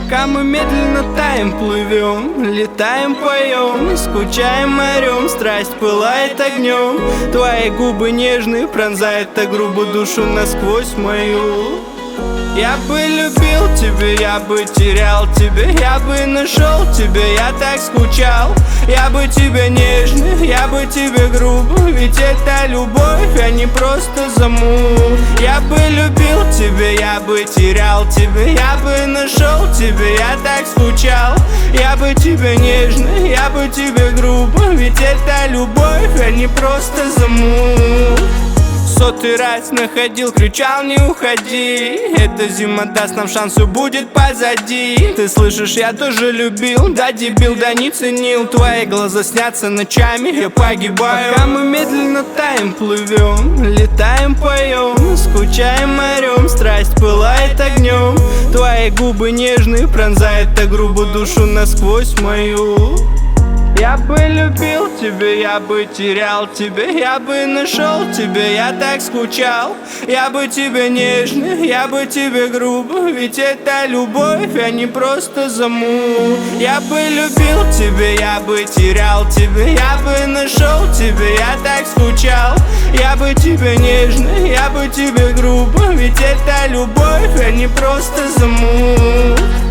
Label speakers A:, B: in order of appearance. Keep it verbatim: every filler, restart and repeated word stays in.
A: Пока мы медленно таем, плывем, летаем, поем, скучаем, орем, страсть пылает огнем. Твои губы нежные пронзают так грубо душу насквозь мою. Я бы любил тебя, я бы терял тебя, я бы нашел тебя, я так скучал. Я бы тебе нежный, я бы тебе грубо, ведь это любовь, а не просто замут. Я бы любил тебя, я бы терял тебя, я бы нашел тебя, я так скучал. Я бы тебе нежный, я бы тебе грубо, ведь это любовь, а не просто замут. Сотый раз находил, кричал не уходи. Эта зима даст нам шанс, все будет позади. Ты слышишь, я тоже любил, да дебил, да не ценил. Твои глаза снятся ночами, я погибаю. Пока мы медленно таем, плывем, летаем, поем, скучаем, орем, страсть пылает огнем. Твои губы нежные пронзают так грубо душу насквозь мою. Я бы любил тебя, я бы терял тебя, я бы нашел тебя, я так скучал. Я бы тебе нежный, я бы тебе грубо, ведь это любовь, а не просто замут. Я бы любил тебя, я бы терял тебя, я бы нашел тебя, я так скучал. Я бы тебе нежный, я бы тебе грубо, ведь это любовь, а не просто замут.